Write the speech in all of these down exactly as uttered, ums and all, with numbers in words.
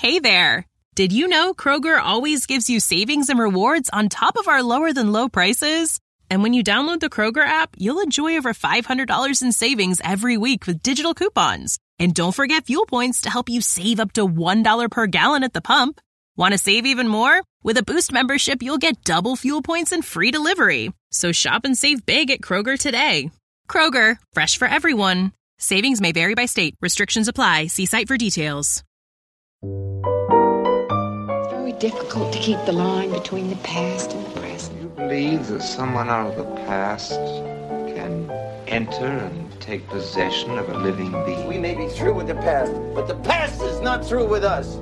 Hey there! Did you know Kroger always gives you savings and rewards on top of our lower-than-low prices? And when you download the Kroger app, you'll enjoy over five hundred dollars in savings every week with digital coupons. And don't forget fuel points to help you save up to one dollar per gallon at the pump. Want to save even more? With a Boost membership, you'll get double fuel points and free delivery. So shop and save big at Kroger today. Kroger, fresh for everyone. Savings may vary by state. Restrictions apply. See site for details. It's very difficult to keep the line between the past and the present. You believe that someone out of the past can enter and take possession of a living being? We may be through with the past, but the past is not through with us.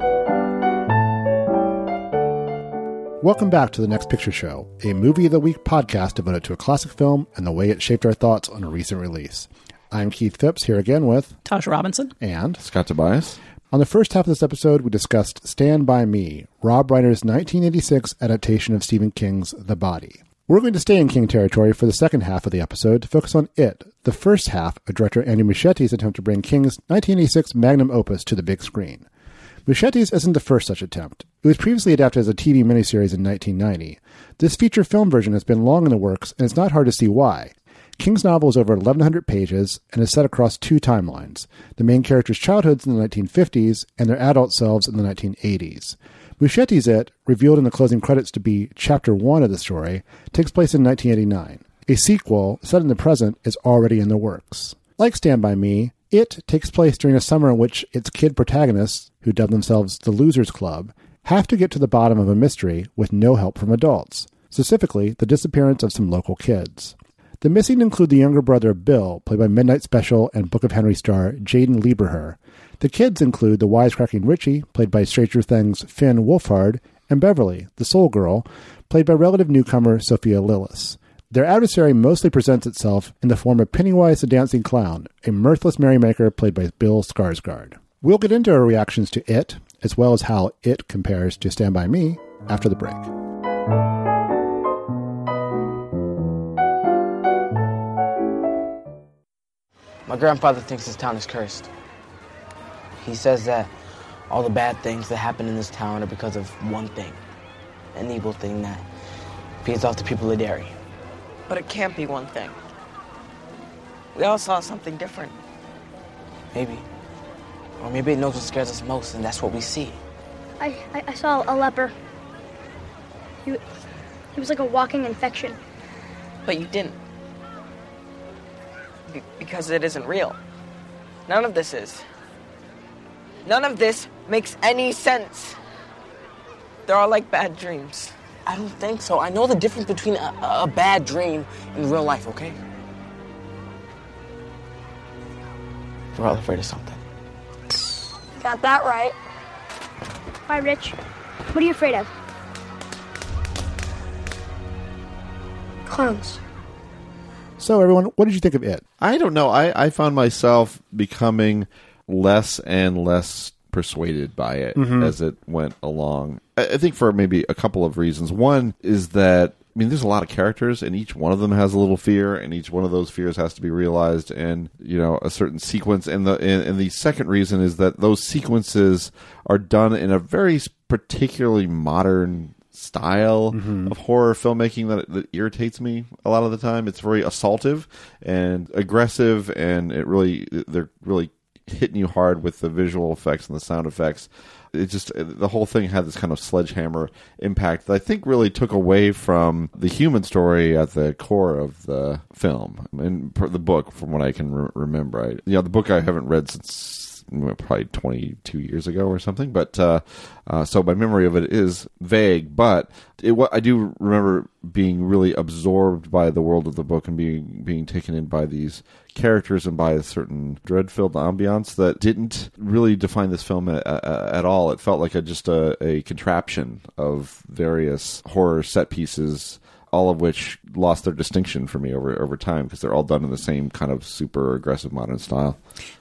Welcome back to The Next Picture Show, a Movie of the Week podcast devoted to a classic film and the way it shaped our thoughts on a recent release. I'm Keith Phipps, here again with Tasha Robinson and Scott Tobias. On the first half of this episode, we discussed Stand By Me, Rob Reiner's nineteen eighty-six adaptation of Stephen King's The Body. We're going to stay in King territory for the second half of the episode to focus on It, the first half of director Andy Muschietti's attempt to bring King's nineteen eighty-six magnum opus to the big screen. Muschietti's isn't the first such attempt. It was previously adapted as a T V miniseries in nineteen ninety. This feature film version has been long in the works, and it's not hard to see why. King's novel is over eleven hundred pages and is set across two timelines, the main characters' childhoods in the nineteen fifties and their adult selves in the nineteen eighties. Muschietti's It, revealed in the closing credits to be Chapter one of the story, takes place in nineteen eighty-nine. A sequel, set in the present, is already in the works. Like Stand By Me, It takes place during a summer in which its kid protagonists, who dub themselves the Losers Club, have to get to the bottom of a mystery with no help from adults, specifically the disappearance of some local kids. The missing include the younger brother of Bill, played by Midnight Special and Book of Henry star Jaden Lieberher. The kids include the wisecracking Richie, played by Stranger Things' Finn Wolfhard, and Beverly, the soul girl, played by relative newcomer Sophia Lillis. Their adversary mostly presents itself in the form of Pennywise the Dancing Clown, a mirthless merrymaker played by Bill Skarsgård. We'll get into our reactions to It, as well as how It compares to Stand By Me, after the break. My grandfather thinks this town is cursed. He says that all the bad things that happen in this town are because of one thing. An evil thing that feeds off the people of Derry. But it can't be one thing. We all saw something different. Maybe. Or maybe it knows what scares us most, and that's what we see. I, I, I saw a leper. He, he was like a walking infection. But you didn't. Be- because it isn't real. None of this is. None of this makes any sense. They're all like bad dreams. I don't think so. I know the difference between a, a bad dream and real life, okay? We're all afraid of something. Got that right. Why, Rich? What are you afraid of? Clowns. So, everyone, what did you think of It? I don't know. I, I found myself becoming less and less persuaded by it mm-hmm. as it went along. I, I think for maybe a couple of reasons. One is that, I mean, there's a lot of characters, and each one of them has a little fear, and each one of those fears has to be realized in, you know, a certain sequence. And the and, and the second reason is that those sequences are done in a very particularly modern style mm-hmm. of horror filmmaking that, that irritates me a lot of the time. It's very assaultive and aggressive, and it really they're really hitting you hard with the visual effects and the sound effects. It just, the whole thing had this kind of sledgehammer impact that I think really took away from the human story at the core of the film and the book, from what I can re- remember. I, you know, the book I haven't read since probably twenty-two years ago or something, but uh, uh, so my memory of it is vague, but it, what I do remember being really absorbed by the world of the book and being being taken in by these characters and by a certain dread-filled ambiance that didn't really define this film a, a, at all. It felt like a, just a, a contraption of various horror set pieces, all of which lost their distinction for me over over time because they're all done in the same kind of super aggressive modern style.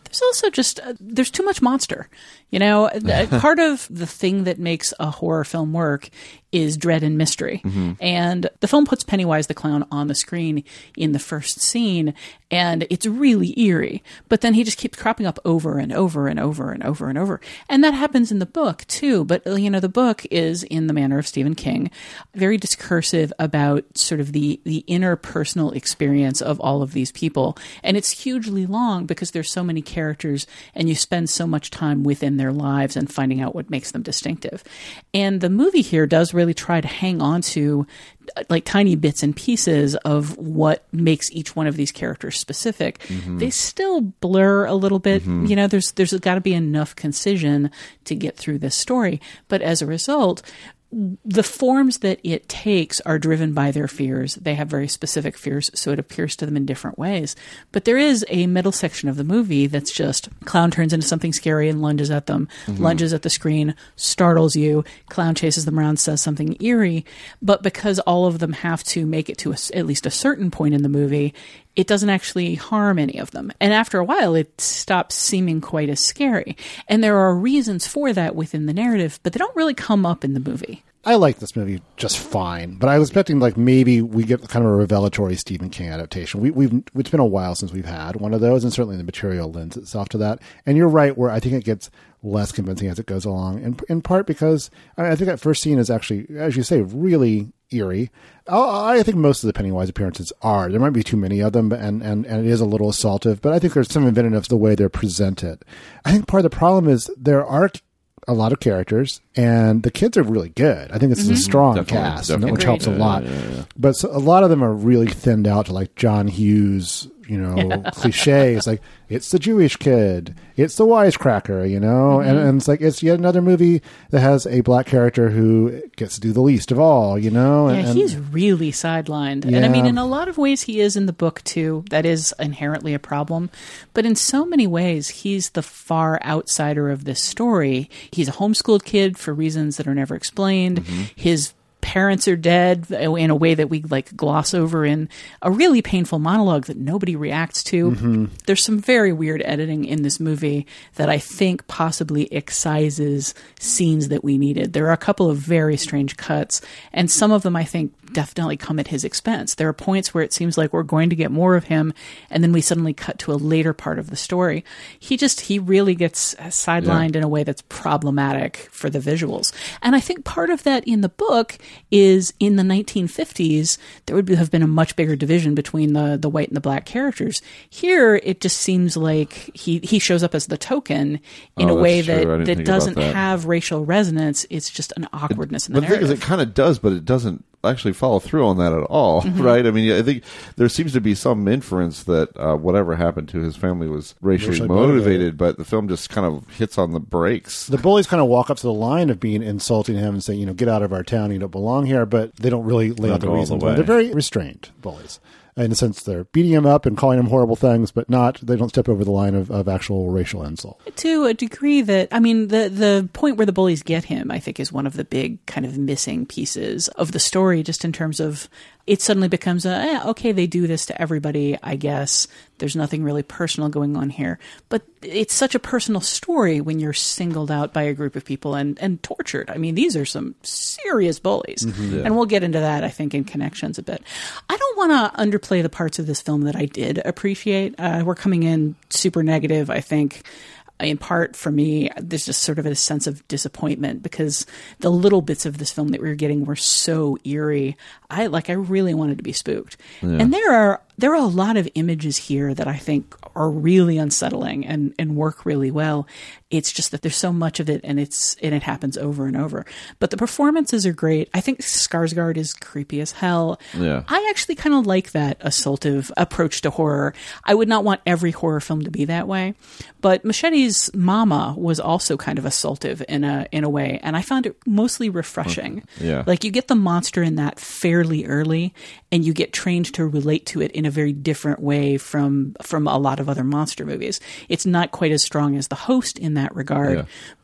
There's also just, uh, there's too much monster. You know, uh, part of the thing that makes a horror film work is dread and mystery. Mm-hmm. And the film puts Pennywise the clown on the screen in the first scene, and it's really eerie. But then he just keeps cropping up over and over and over and over and over. And that happens in the book, too. But, you know, the book is in the manner of Stephen King, very discursive about sort of the, the interpersonal experience of all of these people. And it's hugely long because there's so many characters, and you spend so much time within their lives and finding out what makes them distinctive. And the movie here does really try to hang on to like tiny bits and pieces of what makes each one of these characters specific. Mm-hmm. They still blur a little bit. Mm-hmm. You know, there's there's got to be enough concision to get through this story. But as a result, the forms that it takes are driven by their fears. They have very specific fears, so it appears to them in different ways. But there is a middle section of the movie that's just clown turns into something scary and lunges at them, mm-hmm. lunges at the screen, startles you, clown chases them around, says something eerie. But because all of them have to make it to a, at least a certain point in the movie, it doesn't actually harm any of them. And after a while, it stops seeming quite as scary. And there are reasons for that within the narrative, but they don't really come up in the movie. I like this movie just fine, but I was expecting like maybe we get kind of a revelatory Stephen King adaptation. We, we've it's been a while since we've had one of those, and certainly the material lends itself to that. And you're right, where I think it gets less convincing as it goes along, in, in part because I, mean, I think that first scene is actually, as you say, really eerie. I, I think most of the Pennywise appearances are. There might be too many of them, but, and, and, and it is a little assaultive, but I think there's some inventiveness the way they're presented. I think part of the problem is there are a lot of characters, and the kids are really good. I think this mm-hmm. is a strong definitely, cast, definitely. which helps yeah, a lot. Yeah, yeah, yeah. But so, a lot of them are really thinned out to like John Hughes, you know, cliches. Like, it's the Jewish kid, it's the wisecracker, you know, mm-hmm. and, and it's like, it's yet another movie that has a black character who gets to do the least of all, you know. And, yeah, he's and, really sidelined. Yeah. And I mean, in a lot of ways, he is in the book, too. That is inherently a problem. But in so many ways, he's the far outsider of this story. He's a homeschooled kid for reasons that are never explained. Mm-hmm. His parents are dead in a way that we like gloss over in a really painful monologue that nobody reacts to. Mm-hmm. There's some very weird editing in this movie that I think possibly excises scenes that we needed. There are a couple of very strange cuts, and some of them I think definitely come at his expense. There are points where it seems like we're going to get more of him, and then we suddenly cut to a later part of the story. He just, he really gets sidelined yeah. in a way that's problematic for the visuals. And I think part of that in the book is in the nineteen fifties, there would have been a much bigger division between the, the white and the black characters. Here, it just seems like he, he shows up as the token in oh, a way that, that doesn't that. have racial resonance. It's just an awkwardness it, in the but narrative. The thing is, it kind of does, but it doesn't actually follow through on that at all, mm-hmm. right? I mean, I think there seems to be some inference that uh, whatever happened to his family was racially, racially motivated, motivated, but the film just kind of hits on the brakes. The bullies kind of walk up to the line of being insulting him and saying, you know, get out of our town, you don't belong here, but they don't really lay out the reasons why. They're very restrained bullies. In a sense, they're beating him up and calling him horrible things, but not, they don't step over the line of, of actual racial insult. To a degree that, I mean, the, the point where the bullies get him, I think, is one of the big kind of missing pieces of the story, just in terms of it suddenly becomes a, eh, okay, they do this to everybody, I guess. There's nothing really personal going on here. But it's such a personal story when you're singled out by a group of people and, and tortured. I mean, these are some serious bullies. Mm-hmm, yeah. And we'll get into that, I think, in Connections a bit. I don't want to underplay the parts of this film that I did appreciate. Uh, we're coming in super negative, I think. In part, for me, there's just sort of a sense of disappointment because the little bits of this film that we were getting were so eerie. I like, I really wanted to be spooked. Yeah. And there are there are a lot of images here that I think are really unsettling and, and work really well. It's just that there's so much of it, and it's and it happens over and over. But the performances are great. I think Skarsgård is creepy as hell. Yeah. I actually kind of like that assaultive approach to horror. I would not want every horror film to be that way, but Machete's mama was also kind of assaultive in a in a way, and I found it mostly refreshing. Yeah. Like, you get the monster in that fairly early, and you get trained to relate to it in a very different way from from a lot of other monster movies. It's not quite as strong as The Host in that regard, yeah.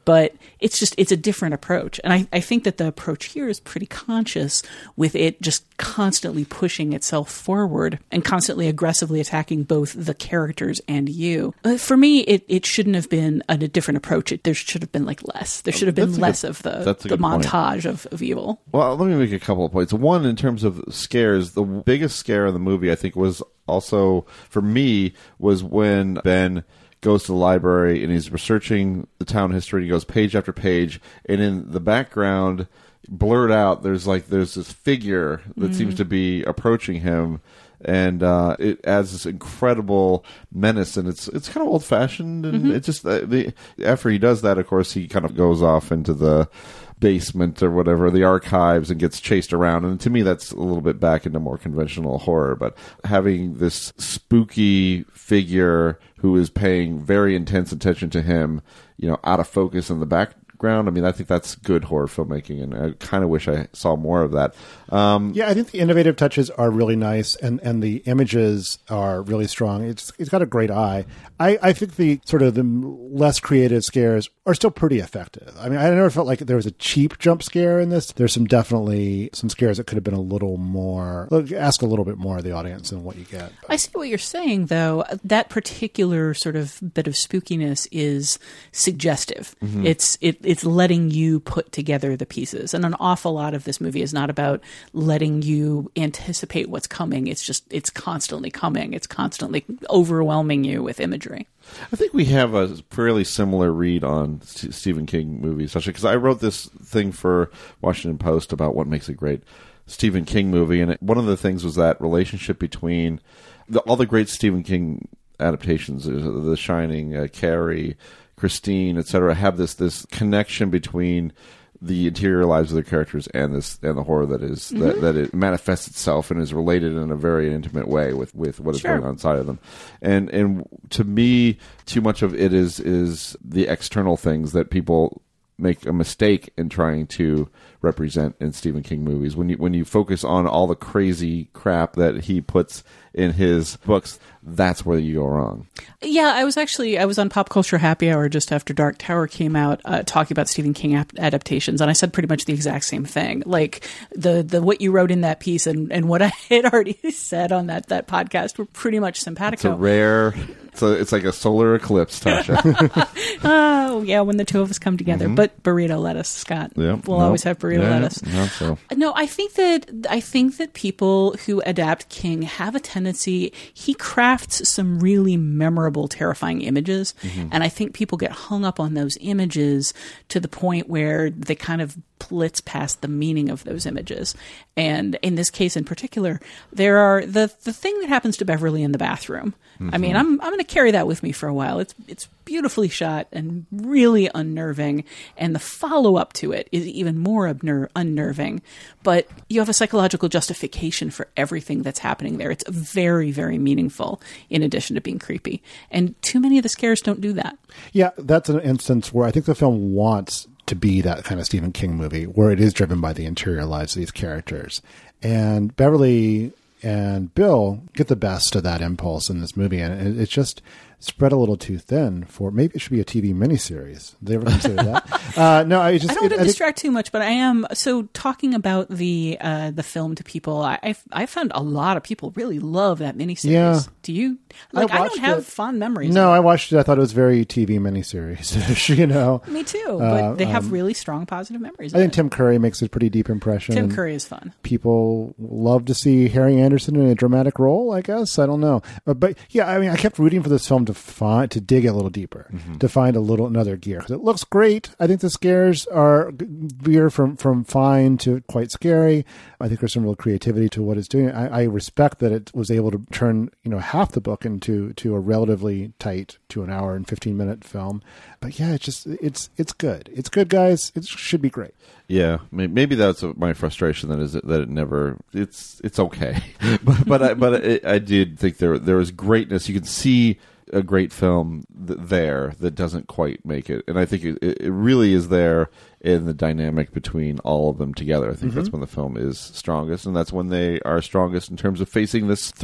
but it's just, it's a different approach. And I, I think that the approach here is pretty conscious, with it just constantly pushing itself forward and constantly aggressively attacking both the characters and you. Uh, for me, it, it shouldn't have been a, a different approach. It, there should have been like less. There should have been That's less good, of the, that's a the good point. montage of, of evil. Well, let me make a couple of points. One, in terms of scares, the biggest scare in the movie, I think, was also, for me, was when Ben goes to the library and he's researching the town history. He goes page after page, and in the background, blurred out, there's like there's this figure that mm. seems to be approaching him, and uh, it adds this incredible menace, and it's it's kind of old fashioned, and mm-hmm. it just uh, the after he does that, of course, he kind of goes off into the basement or whatever, the archives, and gets chased around. And to me, that's a little bit back into more conventional horror. But having this spooky figure who is paying very intense attention to him, you know, out of focus in the background, I mean, I think that's good horror filmmaking, and I kind of wish I saw more of that. Um, yeah, I think the innovative touches are really nice, and, and the images are really strong. It's it's got a great eye. I, I think the sort of the less creative scares are still pretty effective. I mean, I never felt like there was a cheap jump scare in this. There's some definitely some scares that could have been a little more, ask a little bit more of the audience than what you get. But. I see what you're saying, though. That particular sort of bit of spookiness is suggestive. Mm-hmm. It's it, it's letting you put together the pieces. And an awful lot of this movie is not about letting you anticipate what's coming. It's just, it's constantly coming. It's constantly overwhelming you with imagery. I think we have a fairly similar read on St- Stephen King movies, especially because I wrote this thing for Washington Post about what makes a great Stephen King movie, and it, one of the things was that relationship between the, all the great Stephen King adaptations, The Shining, uh, Carrie, Christine, et cetera, have this this connection between the interior lives of their characters and this and the horror that is mm-hmm. that, that it manifests itself and is related in a very intimate way with, with what is sure. going on inside of them. And and to me, too much of it is is the external things that people make a mistake in trying to represent in Stephen King movies. When you when you focus on all the crazy crap that he puts in his books, that's where you go wrong. Yeah, I was actually, I was on Pop Culture Happy Hour just after Dark Tower came out, uh, talking about Stephen King ap- adaptations, and I said pretty much the exact same thing. Like, the the what you wrote in that piece and, and what I had already said on that, that podcast were pretty much simpatico. It's a rare, it's, a, it's like a solar eclipse, Tasha. Oh, yeah, when the two of us come together. Mm-hmm. But burrito lettuce, Scott. Yep. We'll nope. always have burrito yeah, lettuce. Not so. No, I think that I think that people who adapt King have a tendency, he crafts some really memorable, terrifying images, mm-hmm. and I think people get hung up on those images to the point where they kind of blitz past the meaning of those images. And in this case in particular, there are the the thing that happens to Beverly in the bathroom. Mm-hmm. I mean, I'm I'm going to carry that with me for a while. It's it's beautifully shot and really unnerving, and the follow-up to it is even more unner- unnerving. But you have a psychological justification for everything that's happening there. It's very, very meaningful in addition to being creepy. And too many of the scares don't do that. Yeah, that's an instance where I think the film wants to be that kind of Stephen King movie where it is driven by the interior lives of these characters. And Beverly and Bill get the best of that impulse in this movie, and it's just spread a little too thin for, maybe it should be a T V miniseries. Did they ever consider that? Uh, no, I just I don't want it, to I distract think, too much, but I am so talking about the uh, the film to people. I I've, I found a lot of people really love that miniseries. Yeah. Do you? Like, I, I don't have it. fond memories. No, of it. I watched it. I thought it was very T V miniseries. You know, me too. But uh, they have um, really strong positive memories. I of think it. Tim Curry makes a pretty deep impression. Tim Curry is fun. People love to see Harry Anderson in a dramatic role. I guess I don't know, but, but yeah, I mean, I kept rooting for this film to find to dig a little deeper, mm-hmm. to find a little another gear, because it looks great. I think the scares are veer from from fine to quite scary. I think there's some real creativity to what it's doing. I, I respect that it was able to turn, you know, half the book into to a relatively tight to an hour and fifteen minute film. But yeah, it's just it's it's good. It's good, guys. It should be great. Yeah, maybe that's my frustration. That is that it never. It's it's okay, but but I, but it, I did think there there was greatness. You can see a great film th- there that doesn't quite make it, and I think it, it really is there in the dynamic between all of them together. I think mm-hmm. that's when the film is strongest, and that's when they are strongest in terms of facing this threat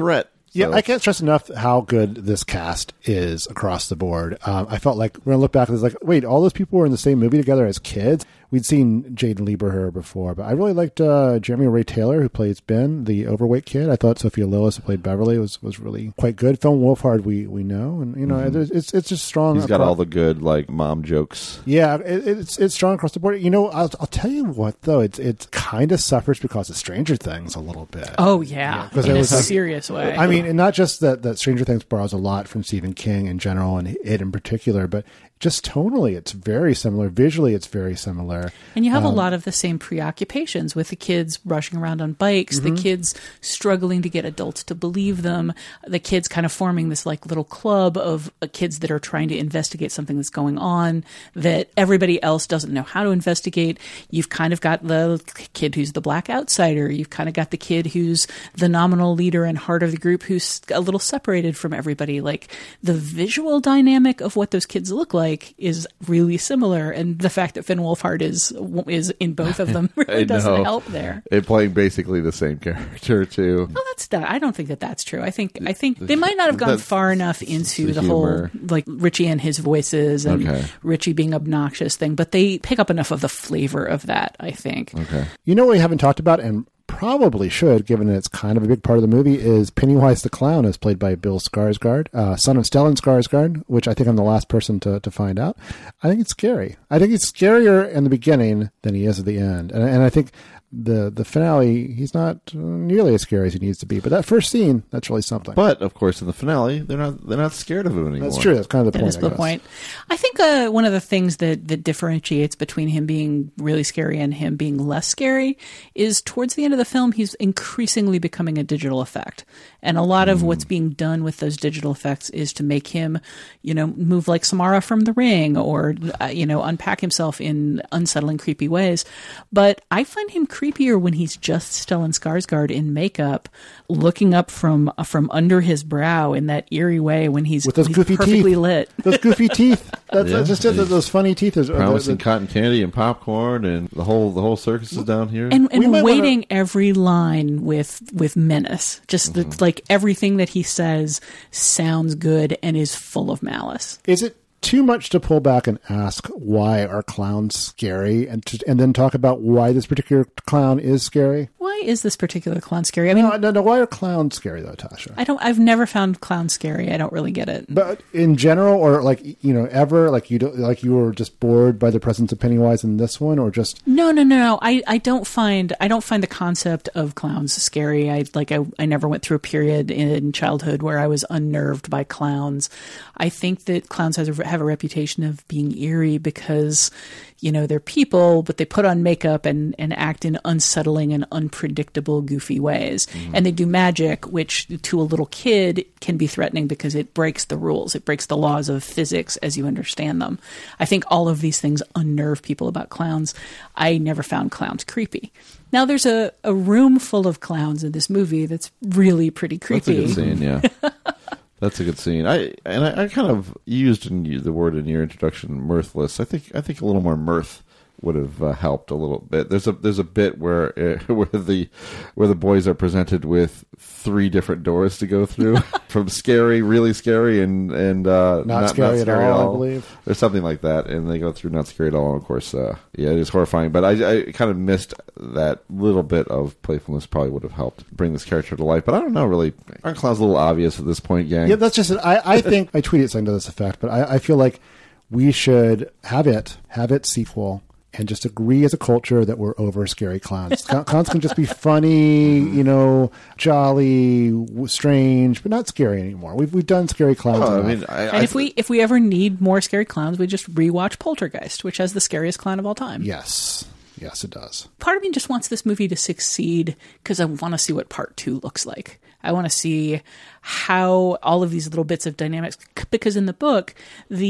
Yeah, So- I can't stress enough how good this cast is across the board. Um, I felt like when I look back, it's like, wait, all those people were in the same movie together as kids. We'd seen Jaden Lieberher before, but I really liked uh, Jeremy Ray Taylor, who plays Ben, the overweight kid. I thought Sophia Lillis, who played Beverly, was, was really quite good. Phil Wolfhard, we we know, and you know, Mhm. it's it's just strong. He's got across- all the good like mom jokes. Yeah, it, it's it's strong across the board. You know, I'll I'll tell you what though, it's it kind of suffers because of Stranger Things a little bit. Oh yeah, because in it a was like- serious way. I mean, and not just that that Stranger Things borrows a lot from Stephen King in general and it in particular, but just tonally, it's very similar. Visually, it's very similar. And you have Um, a lot of the same preoccupations with the kids rushing around on bikes, Mm-hmm. the kids struggling to get adults to believe them, the kids kind of forming this like little club of uh, kids that are trying to investigate something that's going on that everybody else doesn't know how to investigate. You've kind of got the kid who's the black outsider. You've kind of got the kid who's the nominal leader and heart of the group who's a little separated from everybody. Like the visual dynamic of what those kids look like is really similar, and the fact that Finn Wolfhard is is in both of them really I doesn't know. help there. It playing basically the same character too. Well, that's not, I don't think that that's true. I think I think they might not have gone That's far enough into the the, humor. whole like Richie and his voices and Okay. Richie being obnoxious thing, but they pick up enough of the flavor of that, I think. Okay. You know what we haven't talked about, and probably should, given that it's kind of a big part of the movie, is Pennywise the Clown, as played by Bill Skarsgård, uh, son of Stellan Skarsgård, which I think I'm the last person to, to find out. I think it's scary. I think it's scarier in the beginning than he is at the end. And, and I think the the finale, he's not nearly as scary as he needs to be. But that first scene, that's really something. But of course, in the finale, they're not they're not scared of him anymore. That's true. That's kind of the That point. is I the guess. point. I think uh, one of the things that, that differentiates between him being really scary and him being less scary is towards the end of the film, he's increasingly becoming a digital effect. And a lot of what's being done with those digital effects is to make him, you know, move like Samara from The Ring or, uh, you know, unpack himself in unsettling, creepy ways. But I find him creepier when he's just Stellan Skarsgård in makeup, looking up from uh, from under his brow in that eerie way when he's, With those he's goofy perfectly teeth. lit. Those goofy teeth. That's, Yeah. that's just it. Those funny teeth. Is, Promising the- the- cotton candy and popcorn and the whole the whole circus is down here. And, We and might waiting every line with with menace. Just Mm-hmm. the, like everything that he says sounds good and is full of malice. Is it too much to pull back and ask why are clowns scary, and to, and then talk about why this particular clown is scary? Why is this particular clown scary? I mean, No, no, no. Why are clowns scary though, Tasha? I don't. I've never found clowns scary. I don't really get it. But in general, or like you know, ever like you don't like you were just bored by the presence of Pennywise in this one, or just No, no, no, no. I, I don't find I don't find the concept of clowns scary. I like I, I never went through a period in childhood where I was unnerved by clowns. I think that clowns has a, have a reputation of being eerie because, you know, they're people, but they put on makeup and, and act in unsettling and unpredictable, goofy ways. Mm-hmm. And they do magic, which to a little kid can be threatening because it breaks the rules. It breaks the laws of physics as you understand them. I think all of these things unnerve people about clowns. I never found clowns creepy. Now, there's a, a room full of clowns in this movie that's really pretty creepy. That's a good scene, yeah. That's a good scene. I and I, I kind of used in you- the word in your introduction, mirthless. I think I think a little more mirth would have uh, helped a little bit. There's a there's a bit where uh, where the where the boys are presented with three different doors to go through, from scary, really scary, and and uh, Not scary at all, I believe. There's something like that, and they go through not scary at all. And of course, uh, yeah, it is horrifying. But I, I kind of missed that little bit of playfulness. Probably would have helped bring this character to life. But I don't know, really. Aren't clowns a little obvious at this point, gang? yeah, that's just it. I I think I tweeted something to this effect, but I, I feel like we should have it have it sequel. And just agree as a culture that we're over scary clowns. Clowns can just be funny, you know, jolly, w- strange, but not scary anymore. We've we've done scary clowns. Oh, I enough. mean, I, And I, if we if we ever need more scary clowns, we just rewatch Poltergeist, which has the scariest clown of all time. yes, yes, it does. Part of me just wants this movie to succeed because I want to see what part two looks like. I want to see how all of these little bits of dynamics, because in the book, the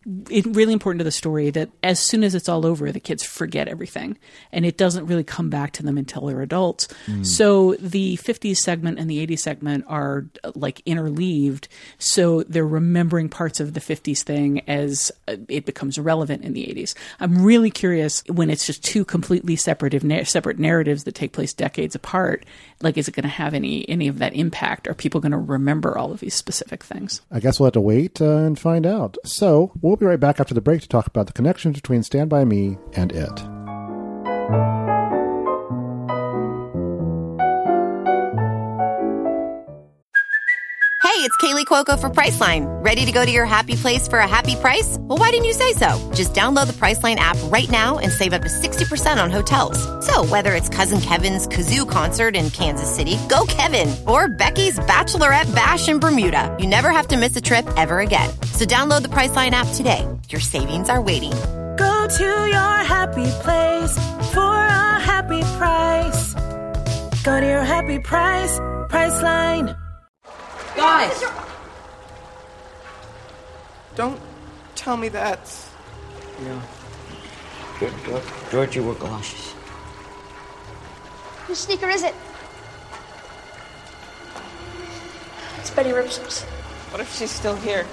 it's really important to the story that as soon as it's all over, the kids forget everything, and it doesn't really come back to them until they're adults. Mm. So the fifties segment and the eighties segment are like interleaved, so they're remembering parts of the fifties thing as it becomes relevant in the eighties. I'm really curious when it's just two completely separate separate narratives that take place decades apart. Like, is it going to have any any of that impact? Are people going to remember all of these specific things? I guess we'll have to wait uh, and find out. So we'll be right back after the break to talk about the connections between Stand By Me and It. Hey, it's Kaylee Cuoco for Priceline. Ready to go to your happy place for a happy price? Well, why didn't you say so? Just download the Priceline app right now and save up to sixty percent on hotels. So whether it's Cousin Kevin's Kazoo Concert in Kansas City, go Kevin, or Becky's Bachelorette Bash in Bermuda, you never have to miss a trip ever again. So download the Priceline app today. Your savings are waiting. Go to your happy place for a happy price. Go to your happy price, Priceline. Guys! Don't tell me that. No. George, George, Georgie wore galoshes. Whose sneaker is it? It's Betty Ripsom's. What if she's still here?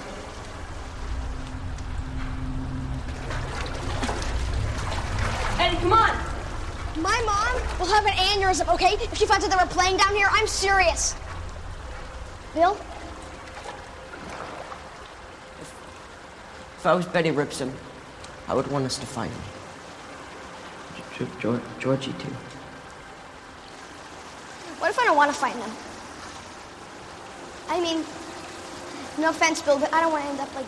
Eddie, come on! My mom will have an aneurysm, okay? If she finds out that we're playing down here, I'm serious. Bill? If, if I was Betty Ripsom, I would want us to find him. George, George, Georgie, too. What if I don't want to find them? I mean, no offense, Bill, but I don't want to end up like...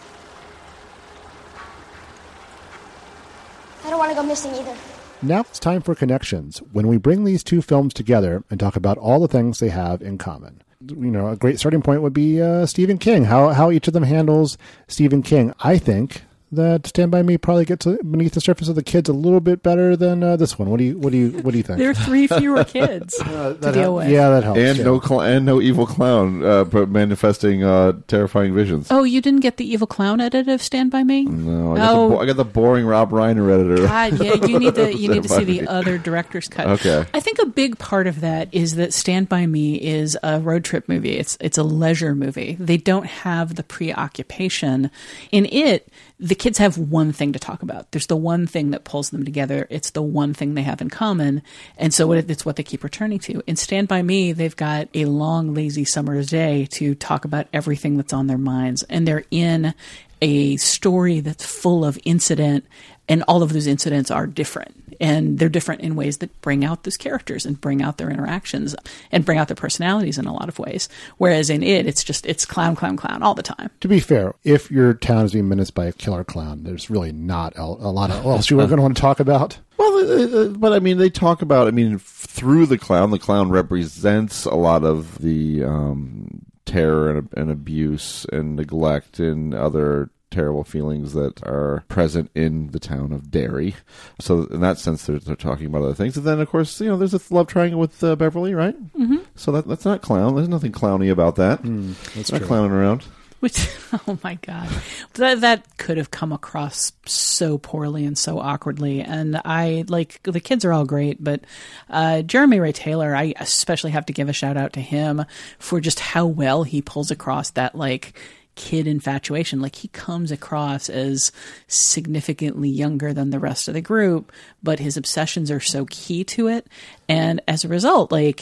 I don't want to go missing either. Now it's time for Connections, when we bring these two films together and talk about all the things they have in common. You know, a great starting point would be uh, Stephen King, how how each of them handles Stephen King. I think that Stand By Me probably gets beneath the surface of the kids a little bit better than uh, this one. What do you what do you what do you think? There are three fewer kids uh, to deal help, with. Yeah, that helps. And yeah. no cl- and no evil clown, uh, but manifesting uh, terrifying visions. Oh, you didn't get the evil clown edit of Stand By Me? No, I got, oh. the, bo- I got the boring Rob Reiner editor. God, yeah, you need to you need to see the other director's cut. Okay. I think a big part of that is that Stand By Me is a road trip movie. It's it's a leisure movie. They don't have the preoccupation. In it, the kids have one thing to talk about. There's the one thing that pulls them together. It's the one thing they have in common. And so it's what they keep returning to. In Stand By Me, they've got a long, lazy summer's day to talk about everything that's on their minds. And they're in a story that's full of incident, and all of those incidents are different. And they're different in ways that bring out those characters and bring out their interactions and bring out their personalities in a lot of ways. Whereas in it, it's just, it's clown, clown, clown all the time. To be fair, if your town is being menaced by a killer clown, there's really not a, a lot of else you were going to want to talk about. Well, uh, but I mean, they talk about, I mean, through the clown, the clown represents a lot of the um, terror and, and abuse and neglect and other terrible feelings that are present in the town of Derry. So in that sense, they're, they're talking about other things. And then, of course, you know, there's a love triangle with uh, Beverly, right? Mm-hmm. So that that's not clown. There's nothing clowny about that. Mm, that's not true. clowning around. Which, oh my God, that that could have come across so poorly and so awkwardly. And I, like, the kids are all great, but uh, Jeremy Ray Taylor, I especially have to give a shout out to him for just how well he pulls across that, like, kid infatuation. Like, he comes across as significantly younger than the rest of the group, but his obsessions are so key to it. And as a result, like,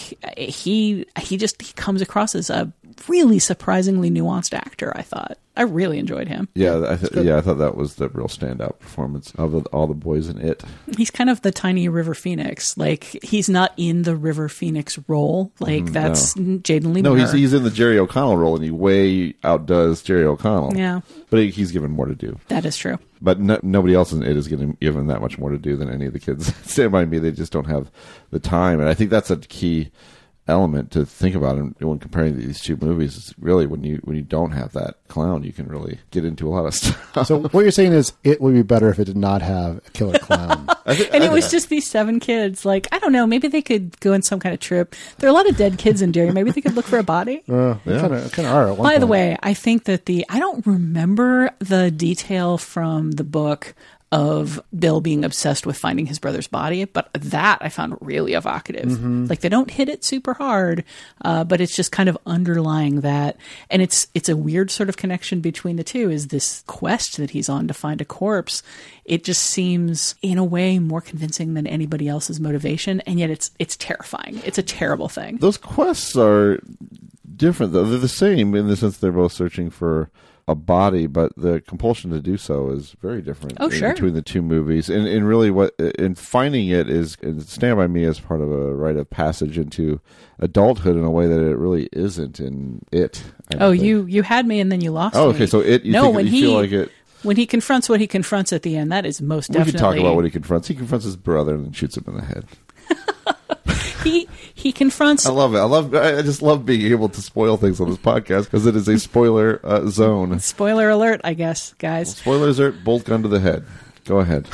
he he just he comes across as a really surprisingly nuanced actor, I thought. I really enjoyed him. Yeah, I th- yeah, I thought that was the real standout performance of the, all the boys in it. He's kind of the tiny River Phoenix. Like, he's not in the River Phoenix role. Like, that's no. Jaden Lee. No, he's he's in the Jerry O'Connell role, and he way outdoes Jerry O'Connell. Yeah. But he, he's given more to do. That is true. But no, nobody else in it is getting given that much more to do than any of the kids. Stand By Me, they just don't have the time. And I think that's a key element to think about when comparing these two movies. Is really when you when you don't have that clown, you can really get into a lot of stuff. So what you're saying is it would be better if it did not have a killer clown. I think, and I it was think- just these seven kids. Like, I don't know, maybe they could go on some kind of trip. There are a lot of dead kids in Derry. Maybe they could look for a body. Uh, they Yeah. kind of kind of are. At one By the point. way, I think that the, I don't remember the detail from the book of Bill being obsessed with finding his brother's body, but that I found really evocative. Mhm. Like, they don't hit it super hard, uh, but it's just kind of underlying that. And it's it's a weird sort of connection between the two, is this quest that he's on to find a corpse. It just seems, in a way, more convincing than anybody else's motivation, and yet it's it's terrifying. It's a terrible thing. Those quests are different, though. They're the same in the sense they're both searching for a body, but the compulsion to do so is very different Oh, in- sure. between the two movies. And, and really, what in finding it is Stand By Me as part of a rite of passage into adulthood in a way that it really isn't in it. I don't Oh, think. you you had me and then you lost Oh, me. okay. So it. You no, think, when you he feel like it. when he confronts what he confronts at the end, that is most We definitely. can talk about what he confronts. He confronts his brother and then shoots him in the head. he he confronts. I love it. I love. I just love being able to spoil things on this podcast because it is a spoiler uh, zone. Spoiler alert, I guess, guys. Spoilers are bolt gun to the head. Go ahead.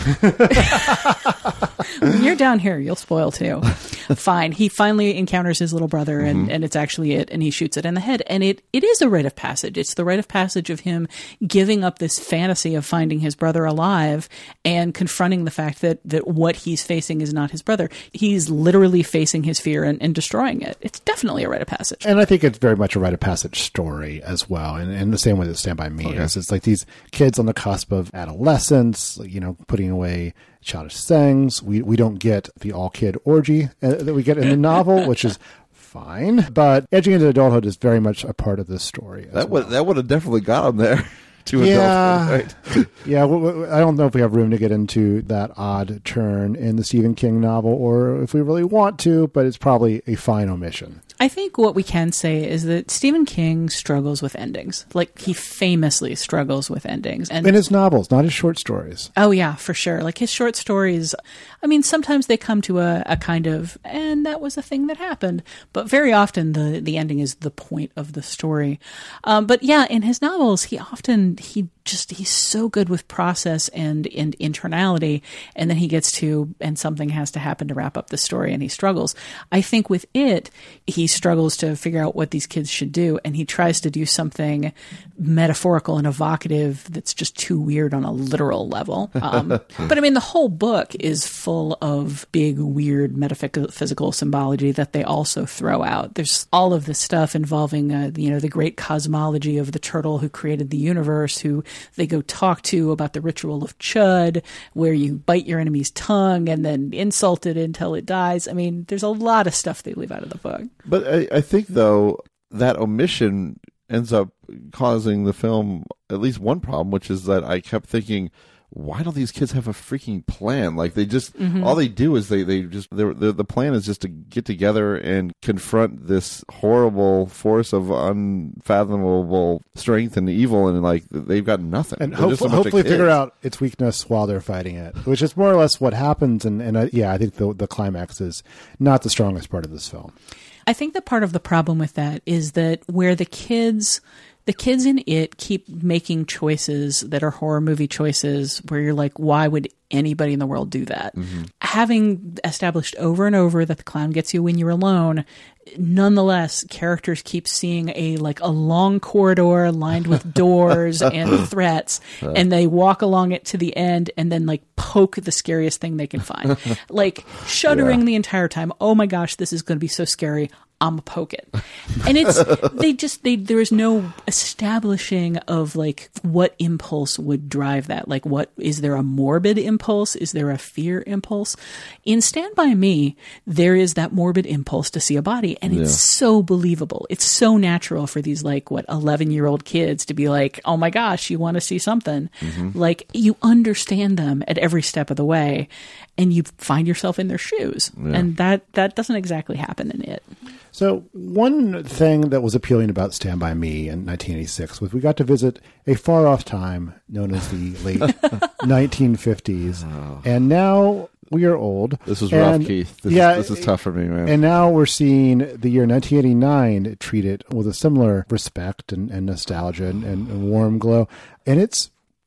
When you're down here, you'll spoil too. Fine. He finally encounters his little brother, and, Mhm. and it's actually it, and he shoots it in the head. And it, it is a rite of passage. It's the rite of passage of him giving up this fantasy of finding his brother alive and confronting the fact that, that what he's facing is not his brother. He's literally facing his fear and, and destroying it. It's definitely a rite of passage. And I think it's very much a rite of passage story as well. And in the same way that Stand By Me Okay. is. It's like these kids on the cusp of adolescence, like, you know, putting away childish things. We we don't get the all-kid orgy uh, that we get in the novel, which is fine. But edging into adulthood is very much a part of this story. as That well. would that would have definitely got him there to Yeah. adulthood, right? Yeah, w- w- I don't know if we have room to get into that odd turn in the Stephen King novel, or if we really want to, but it's probably a fine omission. I think what we can say is that Stephen King struggles with endings. Like, he famously struggles with endings. And In his novels, not his short stories. oh, yeah, for sure. Like, his short stories, I mean, sometimes they come to a, a kind of, and that was a thing that happened. But very often the, the ending is the point of the story. Um, but yeah, in his novels, he often, he just, he's so good with process and, and internality. And then he gets to, and something has to happen to wrap up the story, and he struggles. I think with it, he struggles to figure out what these kids should do, and he tries to do something metaphorical and evocative that's just too weird on a literal level. Um, but I mean, the whole book is full of big, weird metaphysical symbology that they also throw out. There's all of this stuff involving, uh, you know, the great cosmology of the turtle who created the universe, who they go talk to about the ritual of Chud, where you bite your enemy's tongue and then insult it until it dies. I mean, there's a lot of stuff they leave out of the book. But I, I think, though, that omission ends up causing the film at least one problem, which is that I kept thinking, why don't these kids have a freaking plan? Like, they just, Mhm. all they do is they, they just, they're, they're, the plan is just to get together and confront this horrible force of unfathomable strength and evil, and, like, they've got nothing. And They're just a hopefully, bunch of hopefully figure kids. out its weakness while they're fighting it, which is more or less what happens. And, and I, yeah, I think the, the climax is not the strongest part of this film. I think that part of the problem with that is that where the kids, the kids in it keep making choices that are horror movie choices where you're like, why would anybody in the world do that? Mm-hmm. Having established over and over that the clown gets you when you're alone, nonetheless, characters keep seeing a like a long corridor lined with doors and threats, and they walk along it to the end and then like poke the scariest thing they can find, like shuddering Yeah. the entire time. Oh my gosh, this is going to be so scary. I'm a poke it. And it's, they just, they, there is no establishing of like what impulse would drive that. Like, what, is there a morbid impulse? Is there a fear impulse? In Stand By Me, there is that morbid impulse to see a body, and it's Yeah. so believable. It's so natural for these like, what, eleven year old kids to be like, oh my gosh, you want to see something. Mhm. Like, you understand them at every step of the way, and you find yourself in their shoes. Yeah. And that, that doesn't exactly happen in it. So one thing that was appealing about Stand By Me in nineteen eighty-six was we got to visit a far-off time known as the late nineteen fifties. And now we are old. This is And- rough, Keith. This, yeah, is, this is tough for me, man. And now we're seeing the year nineteen eighty-nine treated with a similar respect and, and nostalgia and, and warm glow. And it's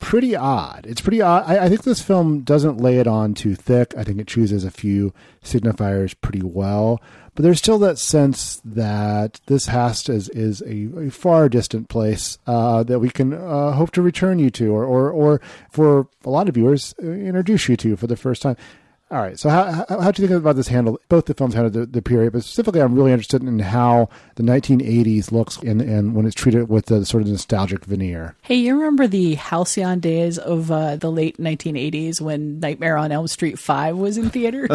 pretty odd. It's pretty odd. I, I think this film doesn't lay it on too thick. I think it chooses a few signifiers pretty well. But there's still that sense that this past is, is a, a far distant place uh, that we can uh, hope to return you to, or, or, or for a lot of viewers, uh, introduce you to for the first time. All right. So how how, how do you think about this handle? Both the films handled the, the period, but specifically, I'm really interested in how the nineteen eighties looks and, and when it's treated with the sort of nostalgic veneer. Hey, you remember the halcyon days of uh, the late nineteen eighties when Nightmare on Elm Street five was in theaters?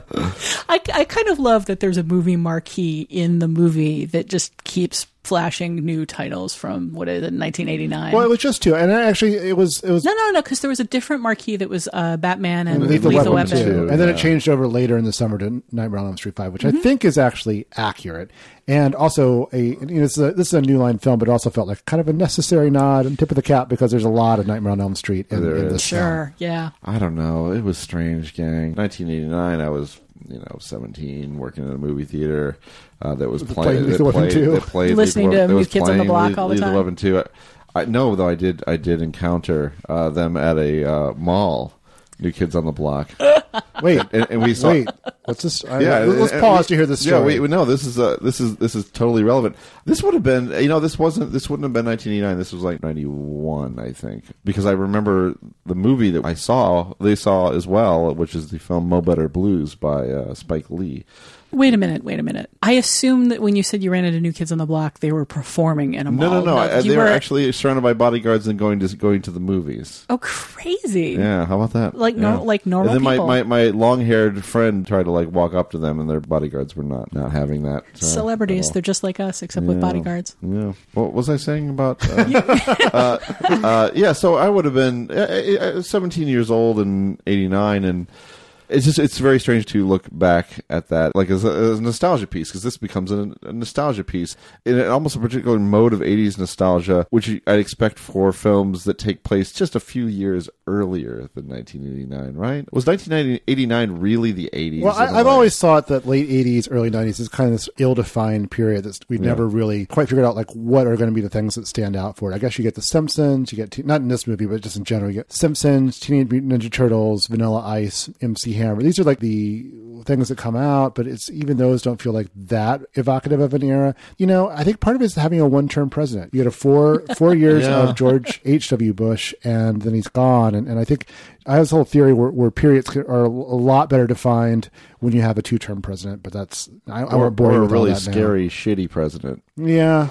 I, I kind of love that there's a movie marquee in the movie that just keeps flashing new titles from, what is it, nineteen eighty-nine? Well, it was just two, and actually it was it was no, no, no, because there was a different marquee that was uh, Batman and, and Lethal, Lethal, Weapon, Weapon two, and then yeah. it changed over later in the summer to Nightmare on Elm Street five, which Mm-hmm. I think is actually accurate, and also a you know this is a, this is a New Line film, but it also felt like kind of a necessary nod and tip of the cap because there's a lot of Nightmare on Elm Street in, in this sure, film. Sure, yeah. I don't know. It was strange, gang. nineteen eighty-nine, I was you know seventeen, working in a movie theater. Uh, that was play, playing that played, that played listening Lethal, to New was Kids on the Block Le- all the Lethal time. Weapon two. I, I no, though I did I did encounter uh, them at a uh, mall. New Kids on the Block. Wait, and, and we saw. Wait, what's this? I, Yeah, let's and, pause and we, to hear this story. Yeah, we, no, this is uh, this is this is totally relevant. This would have been, you know, this wasn't this wouldn't have been nineteen eighty-nine. This was like ninety-one, I think, because I remember the movie that I saw. They saw as well, which is the film Mo Better Blues by uh, Spike Lee. Wait a minute, wait a minute. I assume that when you said you ran into New Kids on the Block, they were performing in a mall. No, no, no. I, you they were were actually surrounded by bodyguards and going to going to the movies. Oh, crazy! Yeah, how about that? Like yeah. no, like normal And then people. my, my, my long haired friend tried to like walk up to them, and their bodyguards were not, not having that. Uh, Celebrities, they're just like us, except yeah. with bodyguards. Yeah. What was I saying about? Uh, uh, uh, yeah. So I would have been uh, seventeen years old in eighty-nine, and. It's just, it's very strange to look back at that, like as a, as a nostalgia piece, because this becomes a, a nostalgia piece in an, almost a particular mode of eighties nostalgia, which I'd expect for films that take place just a few years earlier than nineteen eighty-nine, right? Was nineteen eighty-nine really the eighties? Well, I, I've always thought that late eighties, early nineties is kind of this ill-defined period that we've yeah. never really quite figured out, like, what are going to be the things that stand out for it. I guess you get The Simpsons, you get, te- not in this movie, but just in general, you get Simpsons, Teenage Mutant Ninja Turtles, Vanilla Ice, M C Hammer. These are like the things that come out, but it's even those don't feel like that evocative of an era. You know, I think part of it is having a one-term president. You had a four four years yeah. of George H W. Bush, and then he's gone. And, and I think I have this whole theory where, where periods are a lot better defined when you have a two-term president, but that's I, I won't bore you with a really all that scary, now. shitty president. Yeah.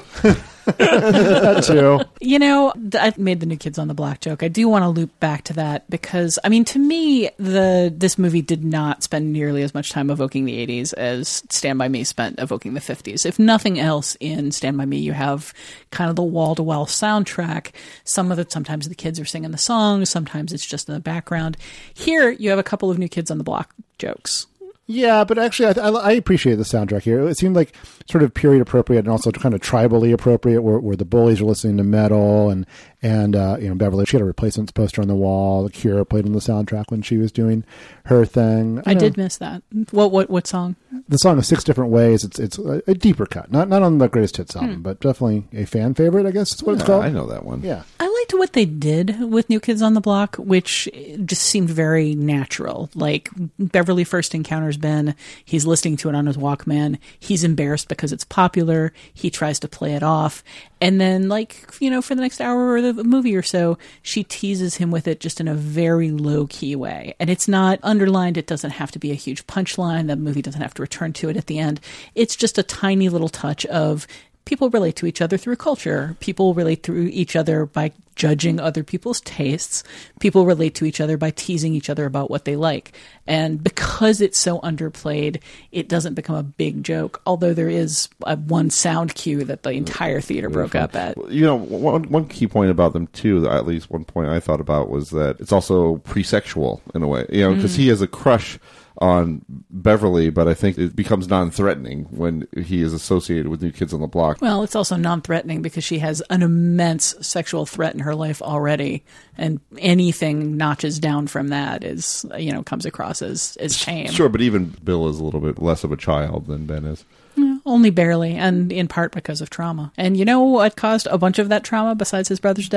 That too. You know, I made the New Kids on the Block joke. I do want to loop back to that because, I mean, to me, the this movie did not spend nearly as much time evoking the eighties as Stand By Me spent evoking the fifties. If nothing else, in Stand By Me, you have kind of the wall-to-wall soundtrack. Some of it, sometimes the kids are singing the songs, sometimes it's just in the background. Here, you have a couple of New Kids on the Block jokes. Yeah, but actually, I, I appreciate the soundtrack here. It seemed like sort of period appropriate and also kind of tribally appropriate, where, where the bullies are listening to metal and and uh, you know Beverly. She had a replacements poster on the wall. The Cure played on the soundtrack when she was doing her thing. I, I did miss that. What what what song? The song is Six Different Ways. It's it's a, a deeper cut, not not on the Greatest Hits album, hmm. but definitely a fan favorite. I guess is what yeah, it's called. I know that one. Yeah, I liked what they did with New Kids on the Block, which just seemed very natural. Like Beverly first encounters Ben. He's listening to it on his Walkman. He's embarrassed because it's popular. He tries to play it off. And then, like, you know, for the next hour of the movie or so, she teases him with it just in a very low-key way. And it's not underlined. It doesn't have to be a huge punchline. The movie doesn't have to return to it at the end. It's just a tiny little touch of people relate to each other through culture. People relate to each other by judging other people's tastes. People relate to each other by teasing each other about what they like. And because it's so underplayed, it doesn't become a big joke, although there is a one sound cue that the entire theater broke up at. You know, one, one key point about them, too, at least one point I thought about, was that it's also pre-sexual in a way. You know, because mm. he has a crush on Beverly, but I think it becomes non-threatening when he is associated with New Kids on the Block. Well, it's also non-threatening because she has an immense sexual threat in her life already, and anything notches down from that is, you know, comes across as, as shame. Sure, but even Bill is a little bit less of a child than Ben is. Yeah, only barely, and in part because of trauma. And you know what caused a bunch of that trauma besides his brother's death?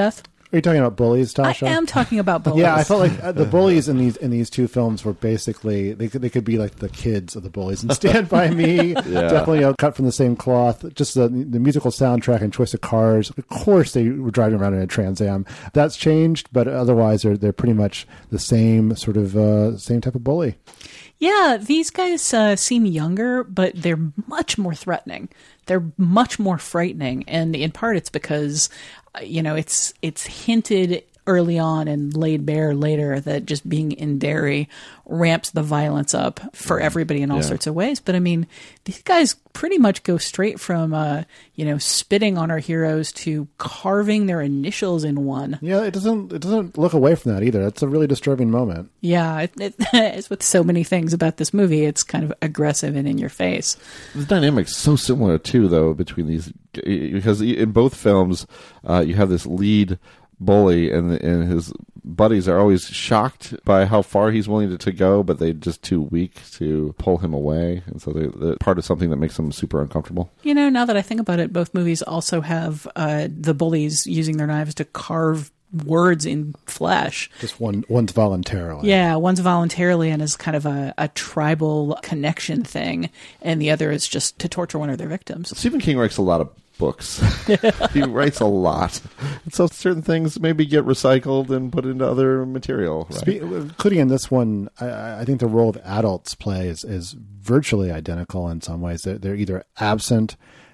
Are you talking about bullies, Tasha? I am talking about bullies. Yeah, I felt like uh, the bullies in these in these two films were basically they could they could be like the kids of the bullies. And Stand By Me, Yeah. definitely, you know, cut from the same cloth. Just the the musical soundtrack and choice of cars. Of course, they were driving around in a Trans Am. That's changed, but otherwise, they're they're pretty much the same sort of uh, same type of bully. Yeah, these guys uh, seem younger, but they're much more threatening. They're much more frightening, and in part, it's because uh, you know it's it's hinted early on and laid bare later that just being in Derry ramps the violence up for everybody in all Yeah. sorts of ways. But I mean, these guys pretty much go straight from uh, you know spitting on our heroes to carving their initials in one. Yeah, it doesn't it doesn't look away from that either. It's a really disturbing moment. Yeah, it, it, it's with so many things about this movie. It's kind of aggressive and in your face. The dynamic's so similar too, though, between these, because in both films, uh, you have this lead bully, and and his buddies are always shocked by how far he's willing to, to go, but they're just too weak to pull him away, and so they're, they're part of something that makes them super uncomfortable. You know, now that I think about it, both movies also have uh, the bullies using their knives to carve words in flesh. Just one one's voluntarily. Yeah, one's voluntarily and is kind of a, a tribal connection thing, and the other is just to torture one of their victims. Stephen King writes a lot of books. He writes a lot. And so certain things maybe get recycled and put into other material. Right? Spe- including in this one, I, I think the role of adults play is, is virtually identical in some ways. They're, they're either absent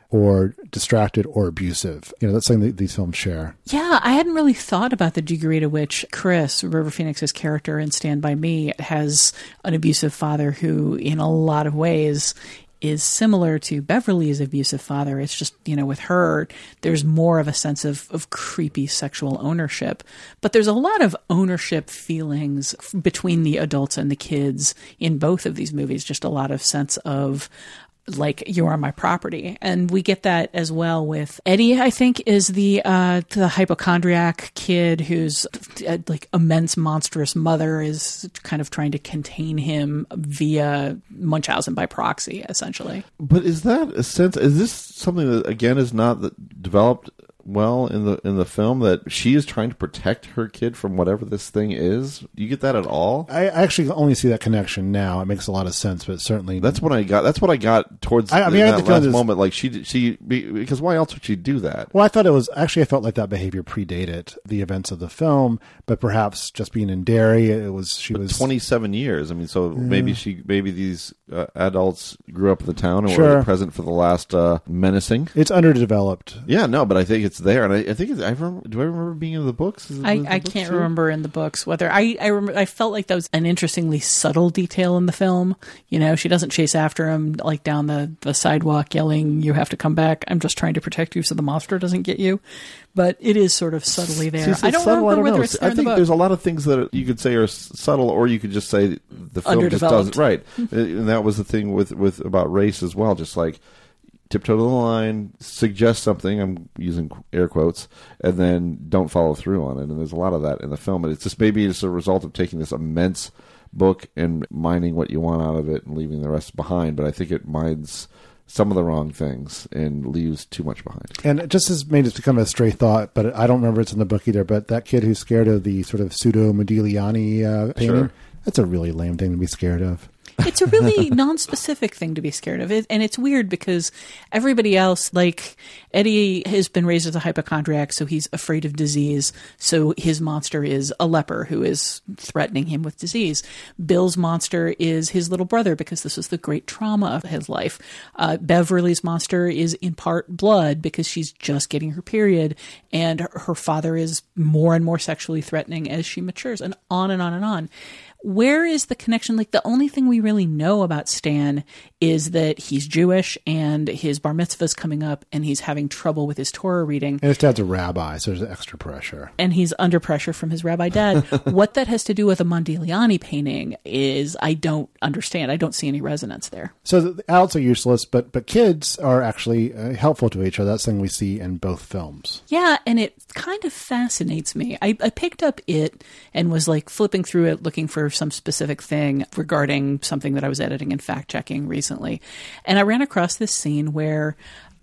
or distracted or abusive. You know, that's something that these films share. Yeah, I hadn't really thought about the degree to which Chris, River Phoenix's character in Stand By Me, has an abusive father who, in a lot of ways, is similar to Beverly's abusive father. It's just, you know, with her, there's more of a sense of, of creepy sexual ownership. But there's a lot of ownership feelings between the adults and the kids in both of these movies. Just a lot of sense of, like, you are my property. And we get that as well with Eddie, I think, is the uh, the hypochondriac kid whose uh, like immense monstrous mother is kind of trying to contain him via Munchausen by proxy, essentially. But is that a sense, is this something that, again, is not that developed well in the in the film, that she is trying to protect her kid from whatever this thing is? Do you get that at all? I actually only see that connection now. It makes a lot of sense, but certainly that's what I got. That's what I got towards I, I mean, the, I that had the feeling last this- moment. Like she, she, because why else would she do that? Well, I thought it was actually, I felt like that behavior predated the events of the film, but perhaps just being in Derry, it was, she But was twenty-seven years. I mean, so maybe she, maybe these uh, adults grew up in the town and Sure. were present for the last uh, menacing. It's underdeveloped. Yeah, no, but I think it's there, and I, I think it's, I remember, do I remember being in the books? Is it- I, was the I books can't too? remember in the books whether I I, remember, I felt like that was an interestingly subtle detail in the film. You know, she doesn't chase after him like down the, the sidewalk yelling, "You have to come back. I'm just trying to protect you so the monster doesn't get you." But it is sort of subtly there. See, it's I don't subtle, remember I don't whether know. it's there I in the think book. there's a lot of things that you could say are s- subtle, or you could just say the film just doesn't. Underdeveloped. Right, and that was the thing with, with about race as well. Just like tiptoe to the line, suggest something. I'm using air quotes, and then don't follow through on it. And there's a lot of that in the film. And it's just maybe it's a result of taking this immense book and mining what you want out of it and leaving the rest behind. But I think it mines some of the wrong things and leaves too much behind. And it just has made it become a stray thought, but I don't remember it's in the book either, but that kid who's scared of the sort of pseudo Modigliani uh, painting, Sure. that's a really lame thing to be scared of. It's a really non-specific thing to be scared of. It, and it's weird because everybody else, like Eddie has been raised as a hypochondriac, so he's afraid of disease. So his monster is a leper who is threatening him with disease. Bill's monster is his little brother because this is the great trauma of his life. Uh, Beverly's monster is in part blood because she's just getting her period. And her, her father is more and more sexually threatening as she matures, and on and on and on. Where is the connection? Like, the only thing we really know about Stan is that he's Jewish and his bar mitzvah is coming up and he's having trouble with his Torah reading. And his dad's a rabbi, so there's extra pressure. And he's under pressure from his rabbi dad. What that has to do with a Modigliani painting is, I don't understand. I don't see any resonance there. So the adults are useless, but but kids are actually uh, helpful to each other. That's something we see in both films. Yeah, and it kind of fascinates me. I, I picked up it and was like flipping through it, looking for some specific thing regarding something that I was editing and fact checking recently. And I ran across this scene where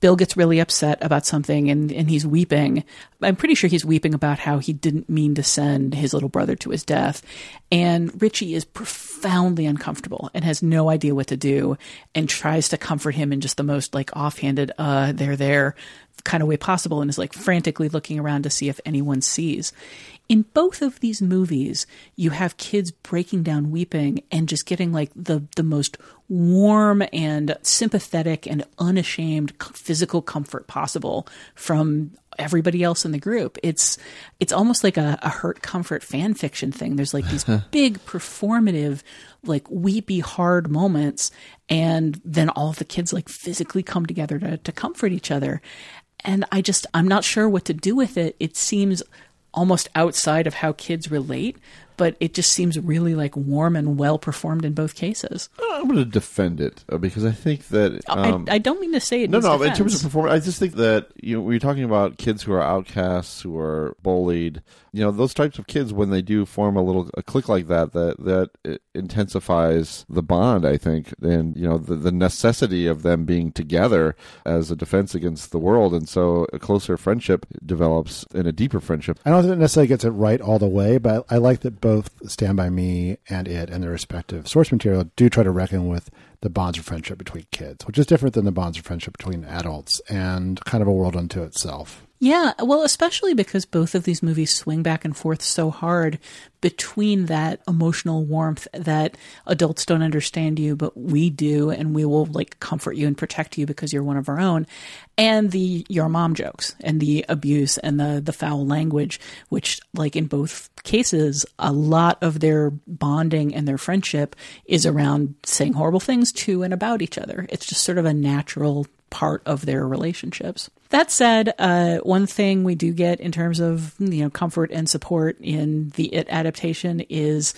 Bill gets really upset about something and, and he's weeping. I'm pretty sure he's weeping about how he didn't mean to send his little brother to his death. And Richie is profoundly uncomfortable and has no idea what to do and tries to comfort him in just the most like offhanded, uh, they're there kind of way possible, and is like frantically looking around to see if anyone sees. In both of these movies, you have kids breaking down weeping and just getting like the, the most warm and sympathetic and unashamed physical comfort possible from everybody else in the group. It's it's almost like a, a hurt comfort fan fiction thing. There's like these big performative, like weepy, hard moments, and then all of the kids like physically come together to, to comfort each other. And I just, I'm not sure what to do with it. It seems almost outside of how kids relate, but it just seems really like warm and well performed in both cases. I'm going to defend it uh, because I think that um, I, I don't mean to say it. No, in no. defense. In terms of performance, I just think that you know, we're talking about kids who are outcasts, who are bullied. You know, those types of kids, when they do form a little a clique like that, that that it intensifies the bond. I think, and you know, the, the necessity of them being together as a defense against the world, and so a closer friendship develops and a deeper friendship. I don't think it necessarily gets it right all the way, but I like that both Stand By Me and It and their respective source material do try to reckon with the bonds of friendship between kids, which is different than the bonds of friendship between adults and kind of a world unto itself. Yeah, well, especially because both of these movies swing back and forth so hard between that emotional warmth that adults don't understand you, but we do, and we will like comfort you and protect you because you're one of our own, and the your mom jokes and the abuse and the the foul language, which like in both cases, a lot of their bonding and their friendship is around saying horrible things to and about each other. It's just sort of a natural part of their relationships. That said, uh, one thing we do get in terms of, you know, comfort and support in the It adaptation is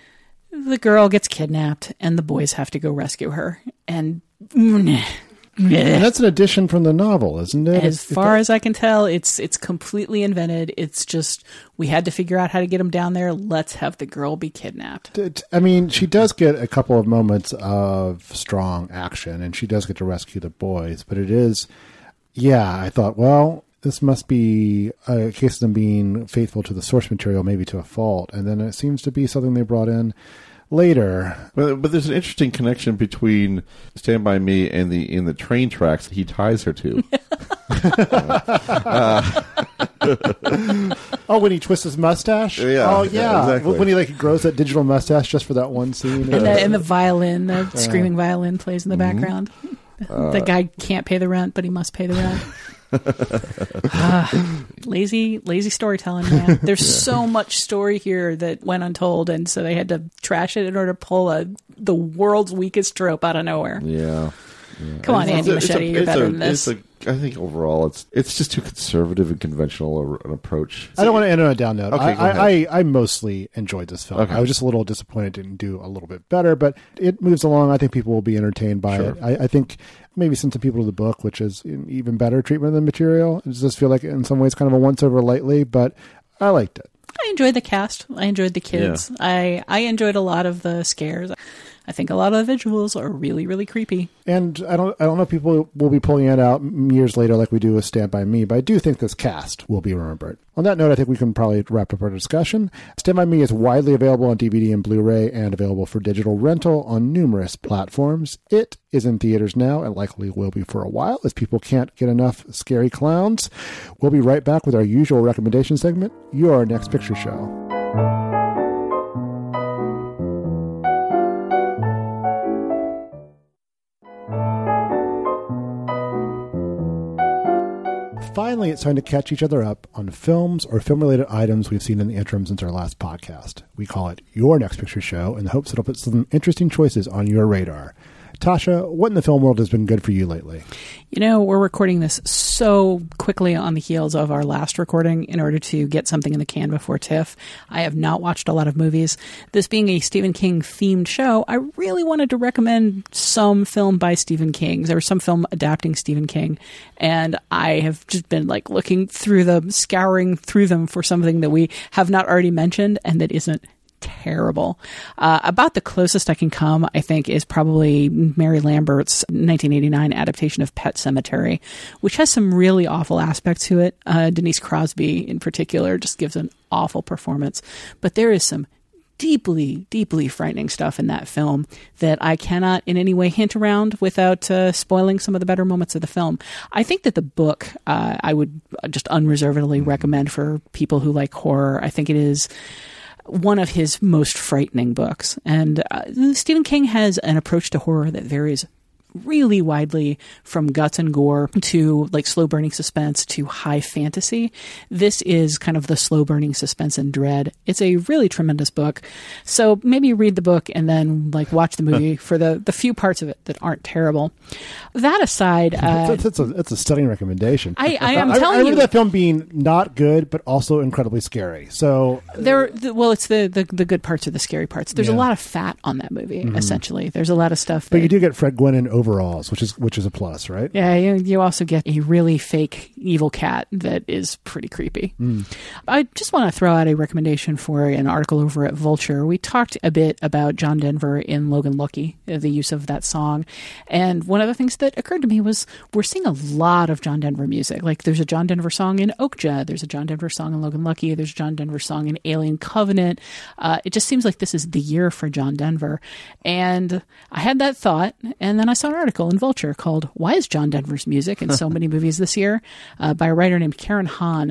the girl gets kidnapped and the boys have to go rescue her. And, and that's an addition from the novel, isn't it? As far as I can tell, it's it's completely invented. It's just, we had to figure out how to get them down there. Let's have the girl be kidnapped. I mean, she does get a couple of moments of strong action, and she does get to rescue the boys, but it is... Yeah, I thought, well, this must be a case of them being faithful to the source material, maybe to a fault. And then it seems to be something they brought in later. But, but there's an interesting connection between Stand By Me and the in the train tracks that he ties her to. uh, oh, when he twists his mustache? Yeah, oh, yeah. yeah exactly. When he like grows that digital mustache just for that one scene. And the, and the violin, the screaming violin plays in the mm-hmm. background. Uh, the guy can't pay the rent, but he must pay the rent. uh, lazy, lazy storytelling, man. There's yeah. so much story here that went untold, and so they had to trash it in order to pull a, the world's weakest trope out of nowhere. Yeah. yeah. Come on, Andy it's Machete, a, you're better a, than this. A, I think overall, it's it's just too conservative and conventional an approach. I don't want to end on a down note. Okay, I, I, I, I mostly enjoyed this film. Okay. I was just a little disappointed it didn't do a little bit better, but it moves along. I think people will be entertained by sure. it. I, I think maybe send some people to the book, which is even better treatment than the material. It does feel like in some ways kind of a once over lightly, but I liked it. I enjoyed the cast. I enjoyed the kids. Yeah. I, I enjoyed a lot of the scares. I think a lot of the visuals are really, really creepy. And I don't I don't know if people will be pulling it out years later like we do with Stand By Me, but I do think this cast will be remembered. On that note, I think we can probably wrap up our discussion. Stand By Me is widely available on D V D and Blu-ray and available for digital rental on numerous platforms. It is in theaters now and likely will be for a while as people can't get enough scary clowns. We'll be right back with our usual recommendation segment, Your Next Picture Show. Finally, it's time to catch each other up on films or film-related items we've seen in the interim since our last podcast. We call it Your Next Picture Show in the hopes it'll put some interesting choices on your radar. Tasha, what in the film world has been good for you lately? You know, we're recording this so quickly on the heels of our last recording in order to get something in the can before TIFF. I have not watched a lot of movies. This being a Stephen King themed show, I really wanted to recommend some film by Stephen King. There was some film adapting Stephen King, and I have just been like looking through them, scouring through them for something that we have not already mentioned and that isn't terrible. Uh, about the closest I can come, I think, is probably Mary Lambert's nineteen eighty-nine adaptation of Pet Sematary, which has some really awful aspects to it. Uh, Denise Crosby, in particular, just gives an awful performance. But there is some deeply, deeply frightening stuff in that film that I cannot in any way hint around without uh, spoiling some of the better moments of the film. I think that the book uh, I would just unreservedly recommend for people who like horror. I think it is one of his most frightening books. And uh, Stephen King has an approach to horror that varies really widely from guts and gore to like slow burning suspense to high fantasy. This is kind of the slow burning suspense and dread. It's a really tremendous book. So maybe read the book and then like watch the movie for the, the few parts of it that aren't terrible. That aside, uh, that's, that's, a, that's a stunning recommendation. I, I am I, telling I remember you, that film being not good, but also incredibly scary. So there, the, well, it's the, the the good parts are the scary parts. There's Yeah. a lot of fat on that movie. Mhm. Essentially, there's a lot of stuff. But that, you do get Fred Gwynn in overalls, which is which is a plus, right? Yeah, you, you also get a really fake evil cat that is pretty creepy. Mm. I just want to throw out a recommendation for an article over at Vulture. We talked a bit about John Denver in Logan Lucky, the use of that song. And one of the things that occurred to me was we're seeing a lot of John Denver music. Like there's a John Denver song in Okja, there's a John Denver song in Logan Lucky, there's a John Denver song in Alien Covenant. Uh, it just seems like this is the year for John Denver. And I had that thought, and then I saw an article in Vulture called Why is John Denver's Music in So Many Movies This Year? Uh, by a writer named Karen Hahn.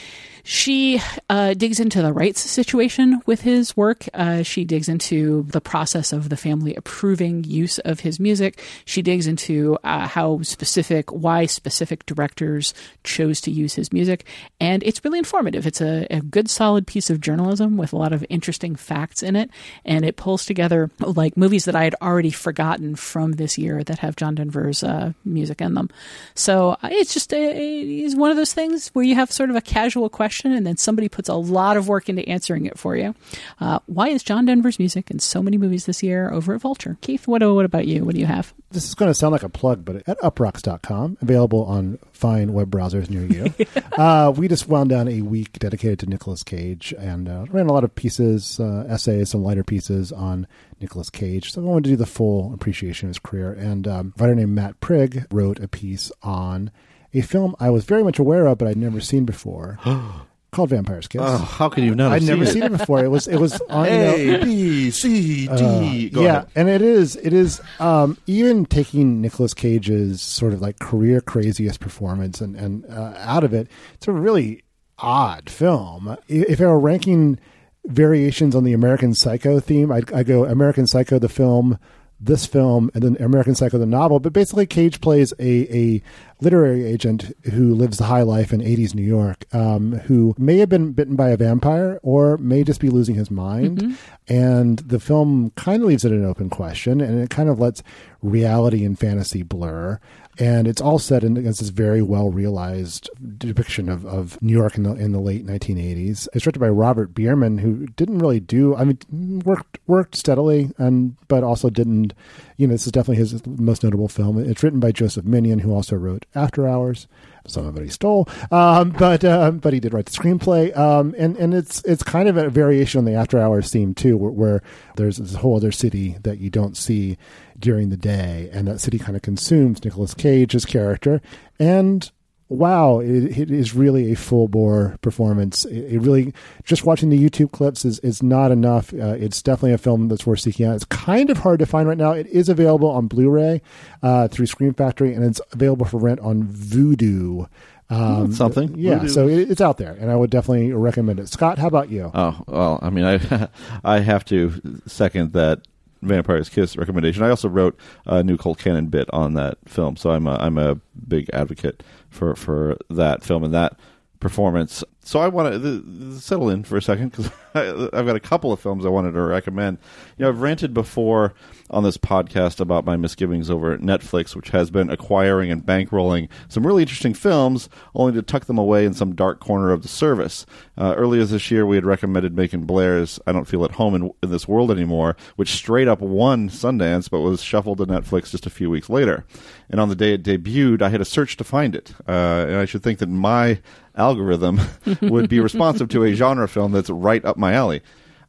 She uh, digs into the rights situation with his work. Uh, she digs into the process of the family approving use of his music. She digs into uh, how specific, why specific directors chose to use his music. And it's really informative. It's a, a good, solid piece of journalism with a lot of interesting facts in it. And it pulls together like movies that I had already forgotten from this year that have John Denver's uh, music in them. So uh, it's just a, it's one of those things where you have sort of a casual question and then somebody puts a lot of work into answering it for you. Uh, why is John Denver's music in so many movies this year over at Vulture? Keith, what, what about you? What do you have? This is going to sound like a plug, but at uprocks dot com, available on fine web browsers near you. uh, we just wound down a week dedicated to Nicolas Cage and uh, ran a lot of pieces, uh, essays, some lighter pieces on Nicolas Cage. So I wanted to do the full appreciation of his career. And um, a writer named Matt Prigg wrote a piece on a film I was very much aware of, but I'd never seen before. Called Vampire's Kiss. Oh, how can you not? I'd have never seen seen it? it before. It was it was on A, you know, B, C, D. uh, Go yeah, ahead. and it is it is um, even taking Nicolas Cage's sort of like career craziest performance and and uh, out of it, it's a really odd film. If I were ranking variations on the American Psycho theme, I'd, I'd go American Psycho the film, this film, and then American Psycho the novel. But basically, Cage plays a a literary agent who lives the high life in eighties New York, um, who may have been bitten by a vampire or may just be losing his mind. Mm-hmm. And the film kind of leaves it an open question, and it kind of lets reality and fantasy blur. And it's all set in against this very well realized depiction of, of New York in the in the late nineteen eighties. It's directed by Robert Bierman, who didn't really do. I mean, worked worked steadily, and but also didn't. You know, this is definitely his most notable film. It's written by Joseph Minion, who also wrote After Hours. Some of it he stole, um, but um, but he did write the screenplay, um, and and it's it's kind of a variation on the After Hours theme too, where, where there's this whole other city that you don't see during the day, and that city kind of consumes Nicolas Cage's character. And wow, it, it is really a full bore performance. It, it really, just watching the YouTube clips is is not enough. Uh, it's definitely a film that's worth seeking out. It's kind of hard to find right now. It is available on Blu-ray uh, through Scream Factory, and it's available for rent on Vudu. Um, That's something. Yeah, Voodoo. so it, it's out there, and I would definitely recommend it. Scott, how about you? Oh, well, I mean, I I have to second that Vampire's Kiss recommendation. I also wrote a new Colt Cannon bit on that film, so I'm a, I'm a big advocate for, for that film and that performance. So I want to settle in for a second because I've got a couple of films I wanted to recommend. You know, I've ranted before on this podcast about my misgivings over Netflix, which has been acquiring and bankrolling some really interesting films, only to tuck them away in some dark corner of the service. Uh, earlier this year, we had recommended Macon Blair's I Don't Feel at Home in, in This World Anymore, which straight up won Sundance, but was shuffled to Netflix just a few weeks later. And on the day it debuted, I had to search to find it. Uh, and I should think that my algorithm would be responsive to a genre film that's right up my alley.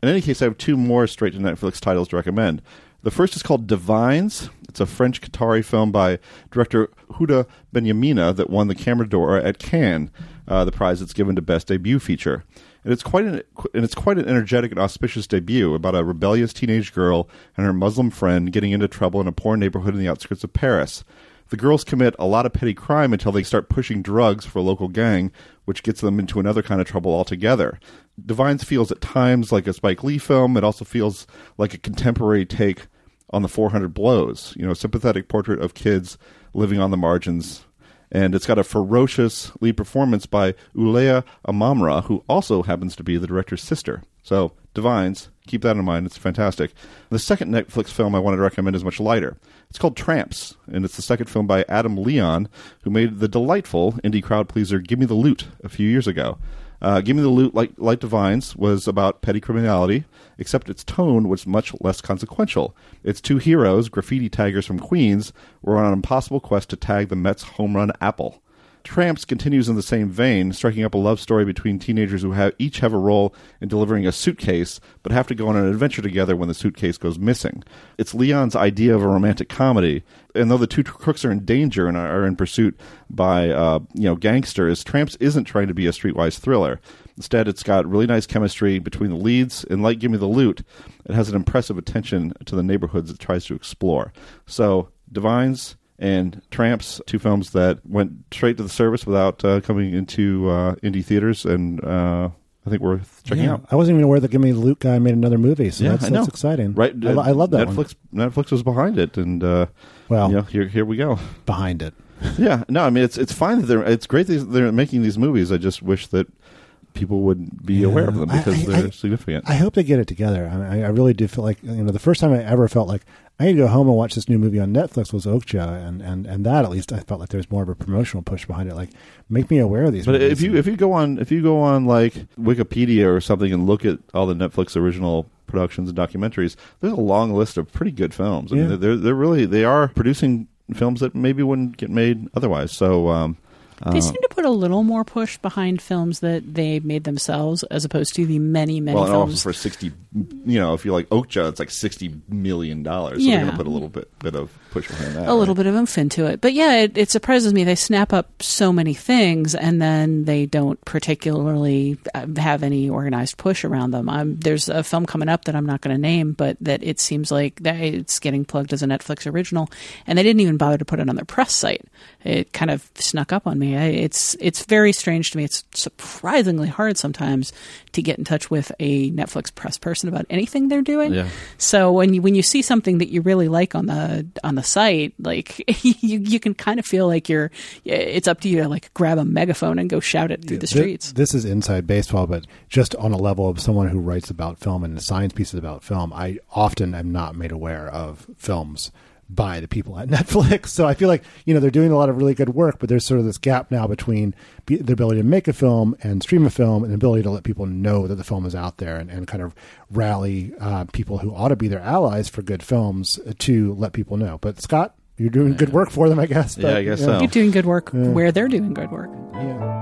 In any case, I have two more straight-to-Netflix titles to recommend. The first is called Divines. It's a French Qatari film by director Huda Benyamina that won the Camera d'Or at Cannes, uh, the prize that's given to Best Debut Feature. And it's quite an and it's quite an energetic and auspicious debut about a rebellious teenage girl and her Muslim friend getting into trouble in a poor neighborhood in the outskirts of Paris. The girls commit a lot of petty crime until they start pushing drugs for a local gang, which gets them into another kind of trouble altogether. Divines feels at times like a Spike Lee film. It also feels like a contemporary take on the four hundred Blows, you know, a sympathetic portrait of kids living on the margins. And it's got a ferocious lead performance by Ulaya Amamra, who also happens to be the director's sister. So, Divines, keep that in mind. It's fantastic. The second Netflix film I wanted to recommend is much lighter. It's called Tramps, and it's the second film by Adam Leon, who made the delightful indie crowd pleaser Gimme the Loot a few years ago. Uh, Gimme the Loot, like, like Divines, was about petty criminality, except its tone was much less consequential. Its two heroes, graffiti taggers from Queens, were on an impossible quest to tag the Mets home run apple. Tramps continues in the same vein, striking up a love story between teenagers who have, each have a role in delivering a suitcase, but have to go on an adventure together when the suitcase goes missing. It's Leon's idea of a romantic comedy, and though the two crooks are in danger and are in pursuit by uh, you know gangsters, Tramps isn't trying to be a streetwise thriller. Instead, it's got really nice chemistry between the leads, and like Gimme the Loot, it has an impressive attention to the neighborhoods it tries to explore. So, Divines and Tramps, two films that went straight to the service without uh, coming into uh, indie theaters, and uh, I think worth checking yeah, out. I wasn't even aware that Gimme the Loot guy made another movie, so yeah, that's, I know. that's exciting. Right? I, I love that Netflix, one. Netflix was behind it, and uh, well, you know, here here we go. Behind it. yeah, no, I mean it's it's fine that they're it's great that they're making these movies. I just wish that people would be yeah. aware of them because I, I, they're I, significant. I hope they get it together. I, I really do feel like, you know, the first time I ever felt like I need to go home and watch this new movie on Netflix was Okja, and, and, and that at least I felt like there was more of a promotional push behind it. Like, make me aware of these. But movies. if you if you go on if you go on like Wikipedia or something and look at all the Netflix original productions and documentaries, there's a long list of pretty good films. I Yeah. mean, they're they're really they are producing films that maybe wouldn't get made otherwise. So. Um, They uh, seem to put a little more push behind films that they made themselves, as opposed to the many, many well, and also films. for sixty, you know, if you like Okja, it's like sixty million dollars. So Yeah. they're going to put a little bit bit of push behind that. a little bit of oomph into it. But yeah, it, it surprises me. They snap up so many things, and then they don't particularly have any organized push around them. Um, there's a film coming up that I'm not going to name, but that it seems like that it's getting plugged as a Netflix original, and they didn't even bother to put it on their press site. It kind of snuck up on me. I, it's it's very strange to me. It's surprisingly hard sometimes to get in touch with a Netflix press person about anything they're doing. Yeah. So when you when you see something that you really like on the on the site, like you you can kind of feel like you're it's up to you to like grab a megaphone and go shout it through the streets. This, this is inside baseball, but just on a level of someone who writes about film and assigns pieces about film, I often am not made aware of films by the people at Netflix. So I feel like, you know, they're doing a lot of really good work, but there's sort of this gap now between be, the ability to make a film and stream a film and the ability to let people know that the film is out there and, and kind of rally uh, people who ought to be their allies for good films to let people know. But Scott, you're doing good work for them, I guess. Yeah, but, I guess yeah. so. You're doing good work Yeah. where they're doing good work. Yeah.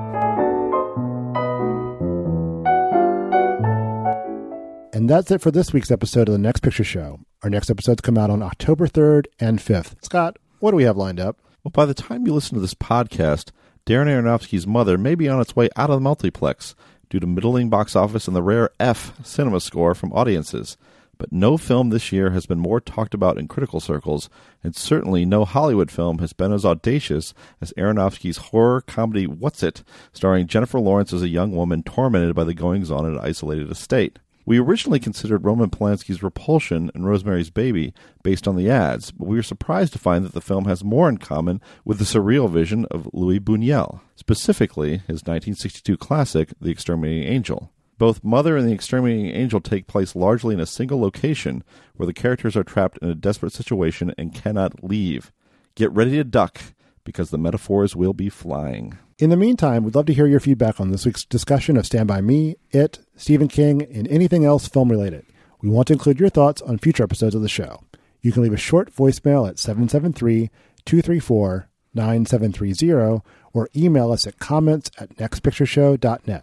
And that's it for this week's episode of The Next Picture Show. Our next episodes come out on October third and fifth. Scott, what do we have lined up? Well, by the time you listen to this podcast, Darren Aronofsky's Mother may be on its way out of the multiplex due to middling box office and the rare F cinema score from audiences. But no film this year has been more talked about in critical circles, and certainly no Hollywood film has been as audacious as Aronofsky's horror comedy What's It, starring Jennifer Lawrence as a young woman tormented by the goings-on at an isolated estate. We originally considered Roman Polanski's Repulsion and Rosemary's Baby based on the ads, but we were surprised to find that the film has more in common with the surreal vision of Louis Buñuel, specifically his nineteen sixty-two classic, The Exterminating Angel. Both Mother and The Exterminating Angel take place largely in a single location where the characters are trapped in a desperate situation and cannot leave. Get ready to duck, because the metaphors will be flying. In the meantime, we'd love to hear your feedback on this week's discussion of Stand By Me, It, Stephen King, and anything else film-related. We want to include your thoughts on future episodes of the show. You can leave a short voicemail at seven seven three, two three four, nine seven three zero or email us at comments at next picture show dot net.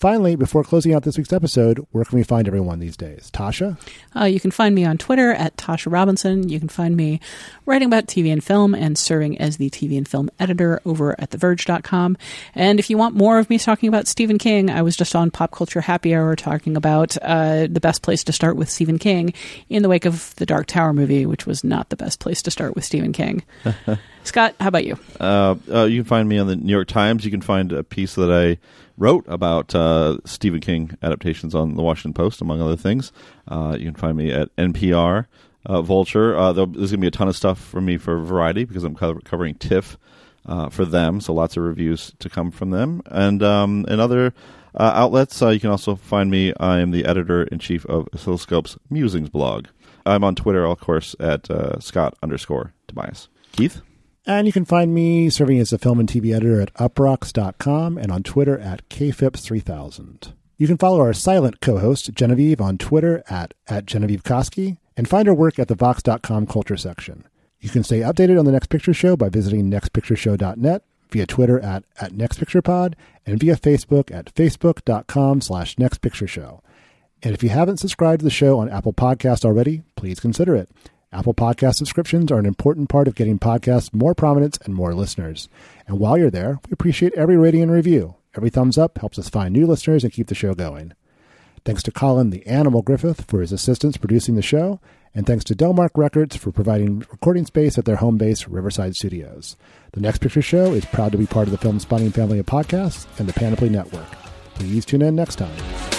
Finally, before closing out this week's episode, where can we find everyone these days? Tasha? Uh, you can find me on Twitter at Tasha Robinson. You can find me writing about T V and film and serving as the T V and film editor over at the verge dot com. And if you want more of me talking about Stephen King, I was just on Pop Culture Happy Hour talking about uh, the best place to start with Stephen King in the wake of the Dark Tower movie, which was not the best place to start with Stephen King. Scott, how about you? Uh, uh, you can find me on the New York Times. You can find a piece that I wrote about uh, Stephen King adaptations on the Washington Post, among other things. Uh, you can find me at N P R, uh, Vulture. Uh, there's going to be a ton of stuff from me for Variety because I'm co- covering TIFF uh, for them, so lots of reviews to come from them. And um, in other uh, outlets, uh, you can also find me. I am the editor-in-chief of Oscilloscope's Musings blog. I'm on Twitter, of course, at uh, Scott underscore Tobias. Keith? And you can find me serving as a film and T V editor at uprocks dot com and on Twitter at K Phipps three thousand. You can follow our silent co-host, Genevieve, on Twitter at, at Genevieve Koski, and find her work at the vox dot com culture section. You can stay updated on the Next Picture Show by visiting next picture show dot net, via Twitter at, at nextpicturepod, and via Facebook at facebook dot com slash nextpictureshow. And if you haven't subscribed to the show on Apple Podcasts already, please consider it. Apple Podcast subscriptions are an important part of getting podcasts more prominence and more listeners. And while you're there, we appreciate every rating and review. Every thumbs up helps us find new listeners and keep the show going. Thanks to Colin the Animal Griffith for his assistance producing the show, and thanks to Delmark Records for providing recording space at their home base, Riverside Studios. The Next Picture Show is proud to be part of the Film Spotting family of podcasts and the Panoply Network. Please tune in next time.